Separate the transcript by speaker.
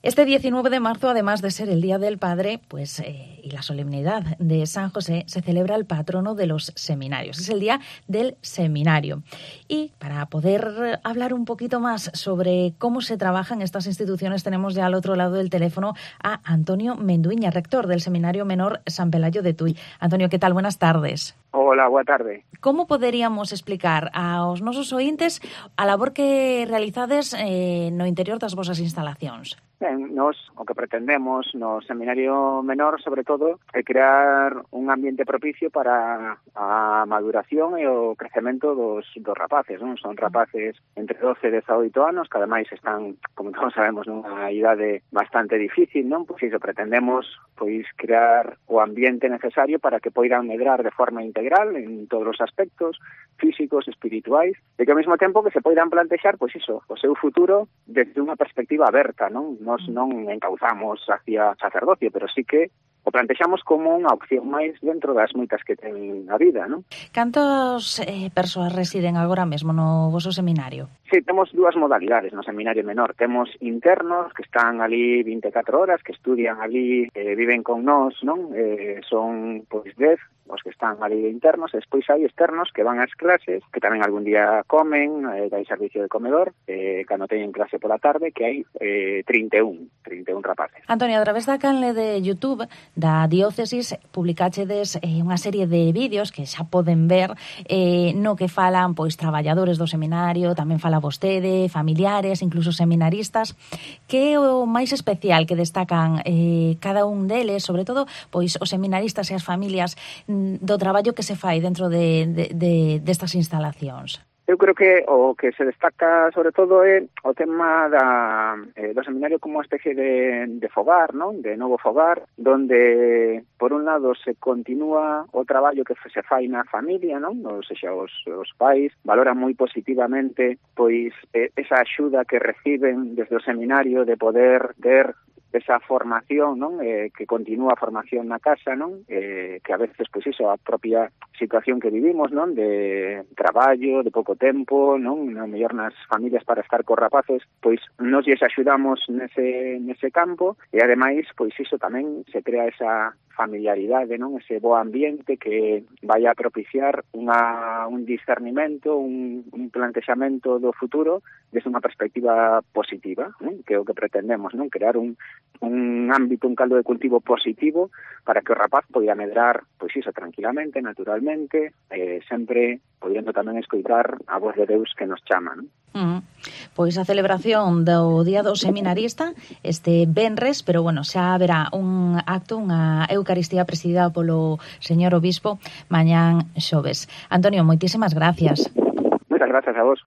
Speaker 1: Este 19 de marzo, además de ser el Día del Padre, y la solemnidad de San José, se celebra el patrono de los seminarios. Es el Día del Seminario. Y para poder hablar un poquito más sobre cómo se trabaja en estas instituciones, tenemos ya al otro lado del teléfono a Antonio Menduiña, rector del Seminario Menor San Pelayo de Tui. Antonio, ¿qué tal? Buenas tardes.
Speaker 2: Hola, boa tarde.
Speaker 1: Como poderíamos explicar aos nosos ointes a labor que realizades no interior das vosas instalacións?
Speaker 2: Ben, nos o que pretendemos no Seminario Menor, sobre todo, é crear un ambiente propicio para a maduración e o crecemento dos rapaces, non? Son rapaces entre 12 e 18 anos, que ademais están, como todos sabemos, nunha idade bastante difícil, non? Pois iso, pretendemos crear o ambiente necesario para que poidan medrar de forma integral en todos os aspectos físicos, espirituais, e que ao mesmo tempo que se poidan plantexar, o seu futuro desde unha perspectiva aberta, non? Nos non encauzamos hacia sacerdocio, pero sí que o plantexamos como unha opción máis dentro das moitas que ten a vida, non?
Speaker 1: Cantas persoas residen agora mesmo no voso seminario?
Speaker 2: Sí, temos dúas modalidades no Seminario Menor. Temos internos que están ali 24 horas, que estudian ali, viven con nós, non? Son, 10 os que están ali internos, e despois hai externos que van ás clases, que tamén algún día comen, hai servicio de comedor, cando teñen clase pola tarde, que hai 31 rapaces.
Speaker 1: Antonio, a través da canle de YouTube da Diócesis publicachedes unha serie de vídeos que xa poden ver no que falan traballadores do seminario, tamén fala vostede, familiares, incluso seminaristas. Que é o máis especial que destacan cada un deles, sobre todo os seminaristas e as familias, do traballo que se fai dentro destas instalacións?
Speaker 2: Eu creo que o que se destaca sobre todo é o tema do seminario como unha especie de fogar, non? De novo fogar, donde por un lado se continúa o traballo que se fai na familia, non? Ou seja, os pais valoran moi positivamente esa axuda que reciben desde o seminario de poder ter esa formación, non? Que continúa a formación na casa, non? Que a veces, a propia situación que vivimos, non? De traballo, de pouco tempo, non? A mellor nas familias para estar cos rapaces, nos lles axudamos nese campo, e ademais, tamén se crea esa familiaridade, non? Ese bo ambiente que vai a propiciar un discernimento, un plantexamento do futuro desde unha perspectiva positiva, non? Que é o que pretendemos, non? Crear un ámbito, un caldo de cultivo positivo para que o rapaz poida medrar, tranquilamente, naturalmente, sempre podendo tamén escoitar a voz de Deus que nos chama, non?
Speaker 1: A celebración do Día do Seminarista este venres, pero xa haberá un acto, unha Eucaristía presidida polo señor Obispo mañán xoves. Antonio, moitísimas gracias.
Speaker 2: Moitas gracias a vos.